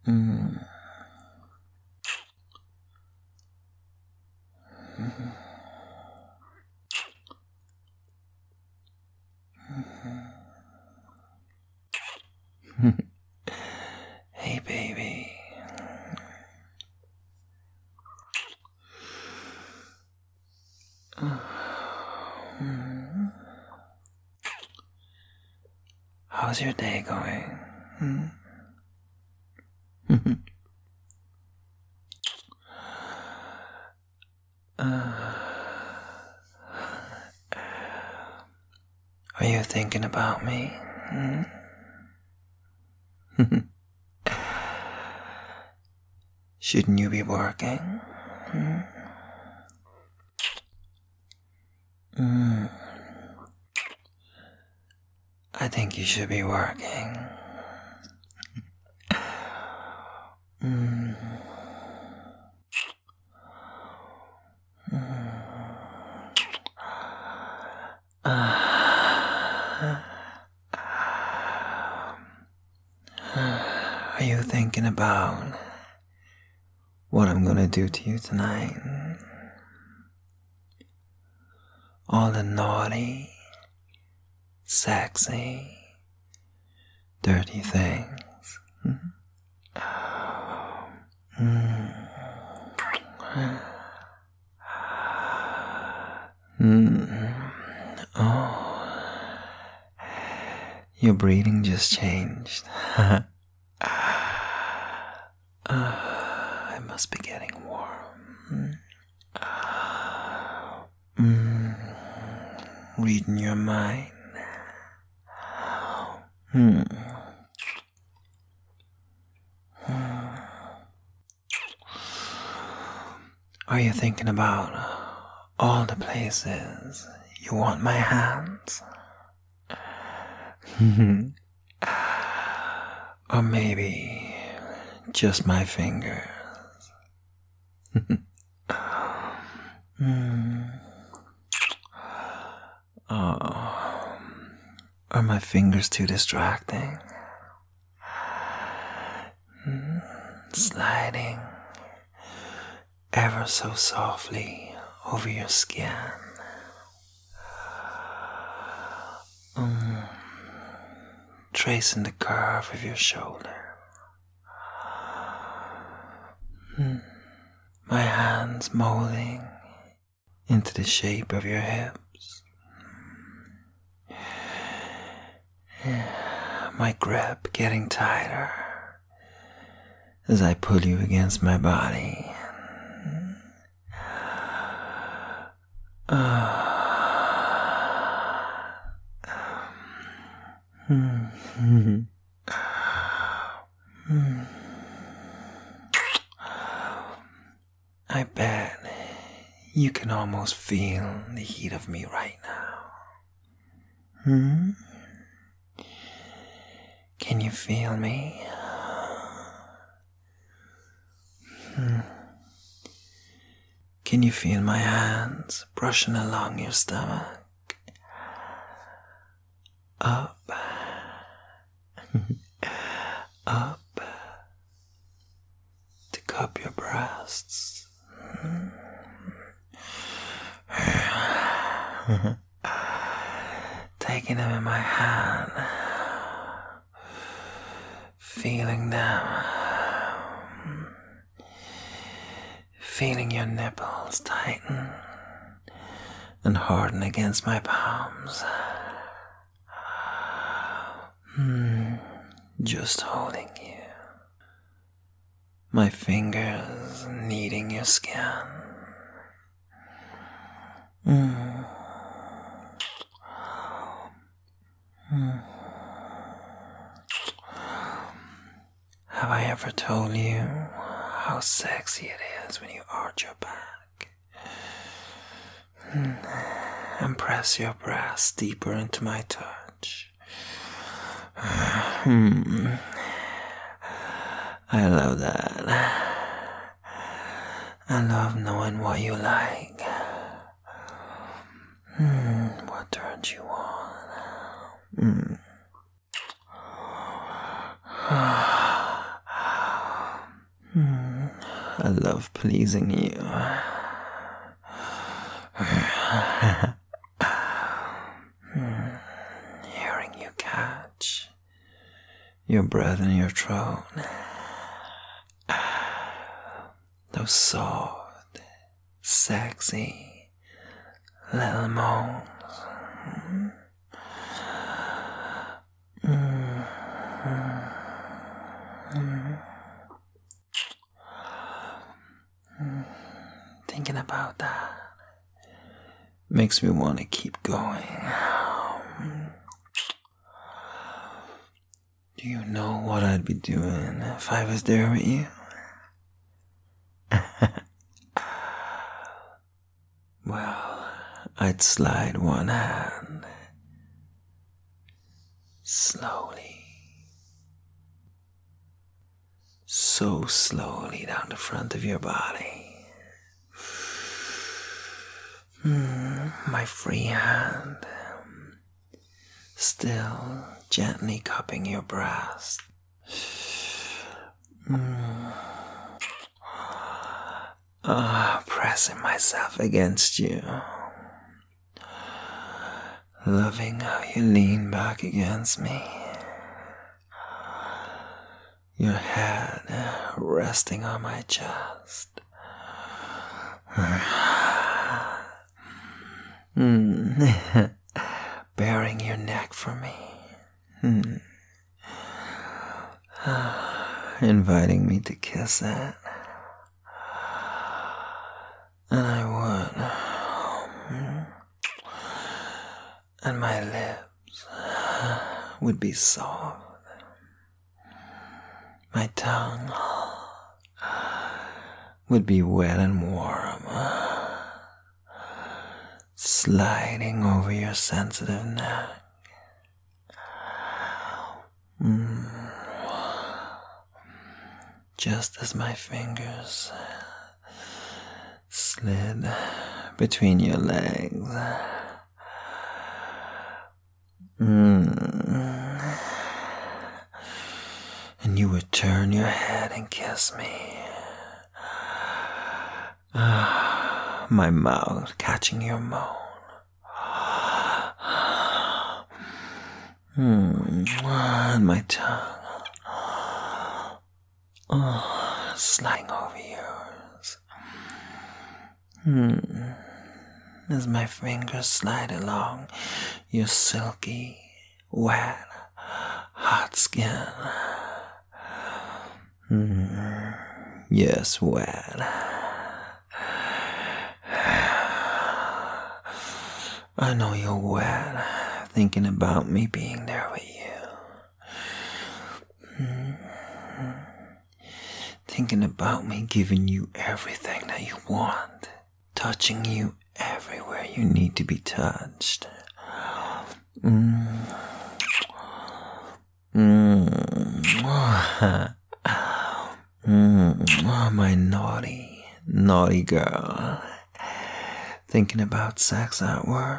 Mm. Hey, baby. How's your day going? Are you thinking about me? Shouldn't you be working? I think you should be working. Are you thinking about what I'm gonna do to you tonight? All the naughty, sexy, dirty things. Oh, your breathing just changed. I must be getting warm. Reading your mind. Are you thinking about all the places you want my hands? Or maybe just my fingers? Oh, are my fingers too distracting? Sliding ever so softly over your skin. Tracing the curve of your shoulder. My hands molding into the shape of your hips. My grip getting tighter as I pull you against my body. I bet you can almost feel the heat of me right now. Can you feel me? Can you feel my hands brushing along your stomach? Up, up, to cup your breasts. Taking them in my hand, feeling them, feeling your nipples tighten and harden against my palms. Just holding you, my fingers kneading your skin. Have I ever told you how sexy it is when you arch your back and press your breasts deeper into my touch? I love that. I love knowing what you like. What turns you on? I love pleasing you. Hearing you catch your breath in your throat. Those soft, sexy little moans. Thinking about that makes me want to keep going. Do you know what I'd be doing if I was there with you? Well, I'd slide one hand slowly, so slowly down the front of your body. My free hand still gently cupping your breast. Pressing myself against you. Loving how you lean back against me. Your head resting on my chest. Baring your neck for me. Inviting me to kiss it. And I would. And my lips would be soft. My tongue would be wet and warm, sliding over your sensitive neck. Just as my fingers slid between your legs. And you would turn your head and kiss me. My mouth catching your moan. And my tongue sliding over yours. As my fingers slide along your silky, wet, hot skin. Yes, wet. I know you're wet, thinking about me being there with you. Thinking about me giving you everything that you want. Touching you everywhere you need to be touched. My naughty, naughty girl. Thinking about sex at work.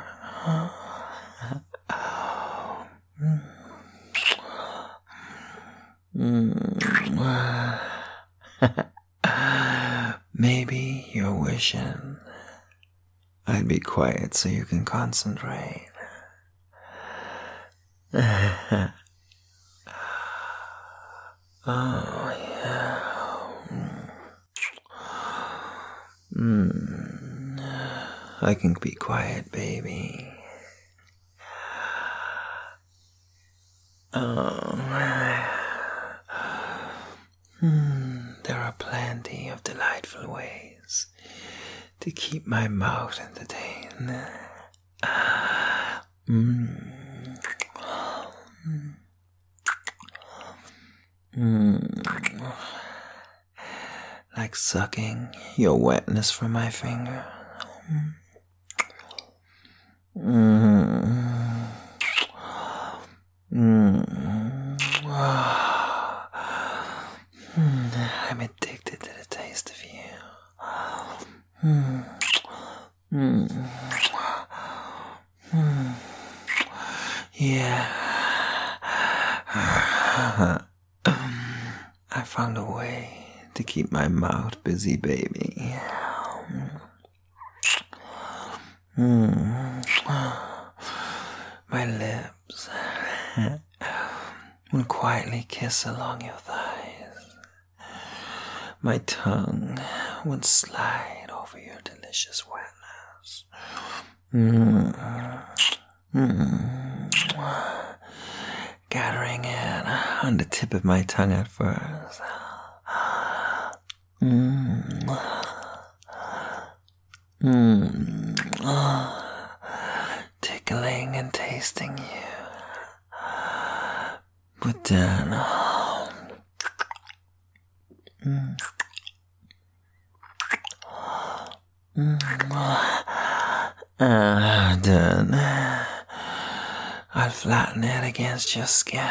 Maybe you're wishing I'd be quiet so you can concentrate. Oh, yeah. I can be quiet, baby. There are plenty of delightful ways to keep my mouth entertained. Like sucking your wetness from my finger. I'm addicted to the taste of you. Yeah. I found a way to keep my mouth busy, baby. My lips will quietly kiss along your thighs. My tongue would slide over your delicious wetness. Gathering it on the tip of my tongue at first. Tickling and tasting you. But then I'll flatten it against your skin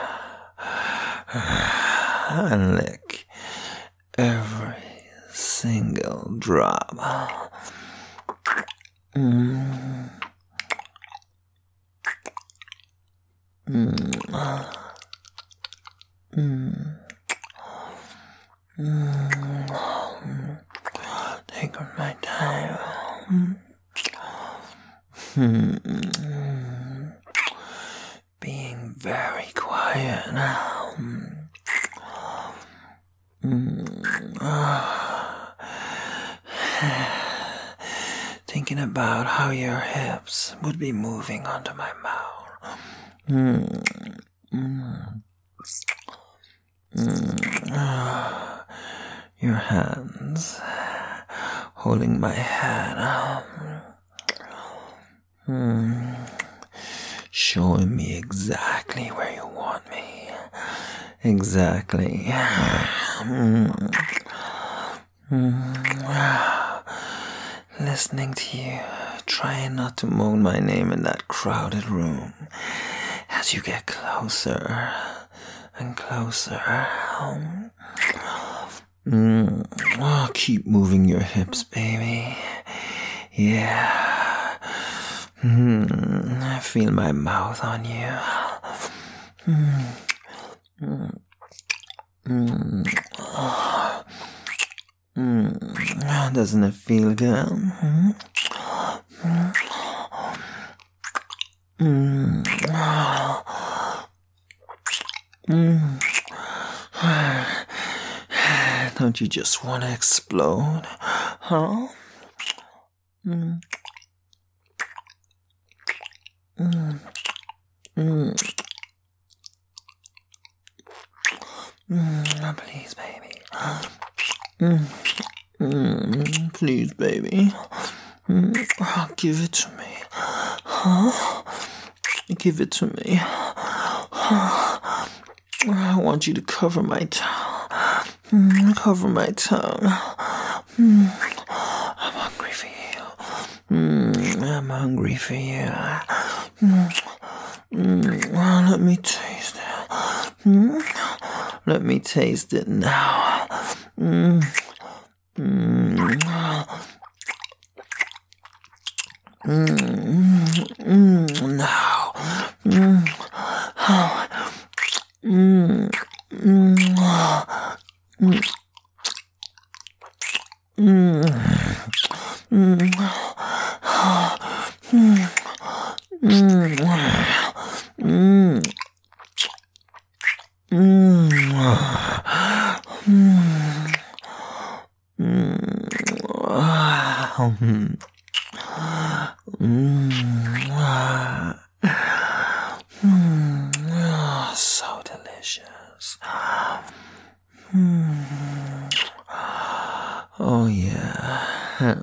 and lick every single drop. Take my time. Being very quiet now. Thinking about how your hips would be moving onto my mouth. Your hands holding my head. Showing me exactly where you want me. Exactly. Listening to you, trying not to moan my name in that crowded room as you get closer and closer. Keep moving your hips, baby. Yeah. I feel my mouth on you. Doesn't it feel good? Don't you just want to explode? Huh? Please, baby. Please, baby. Give it to me. Give it to me. I want you to cover my tongue. Cover my tongue. I'm hungry for you. I'm hungry for you. Let me taste it. Let me taste it now. So delicious. Oh yeah.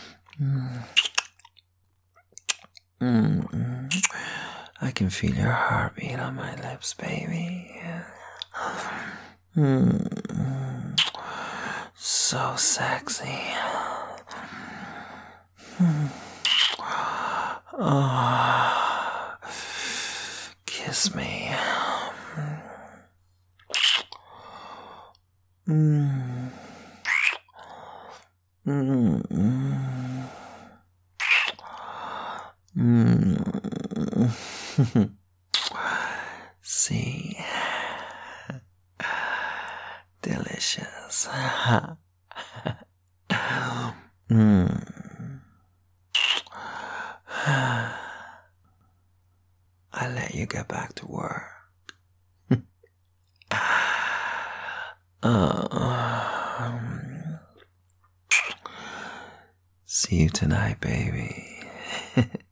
I can feel your heartbeat on my lips, baby. So sexy. Oh, kiss me. See, delicious. yes. mm. I'll let you get back to work. See you tonight, baby.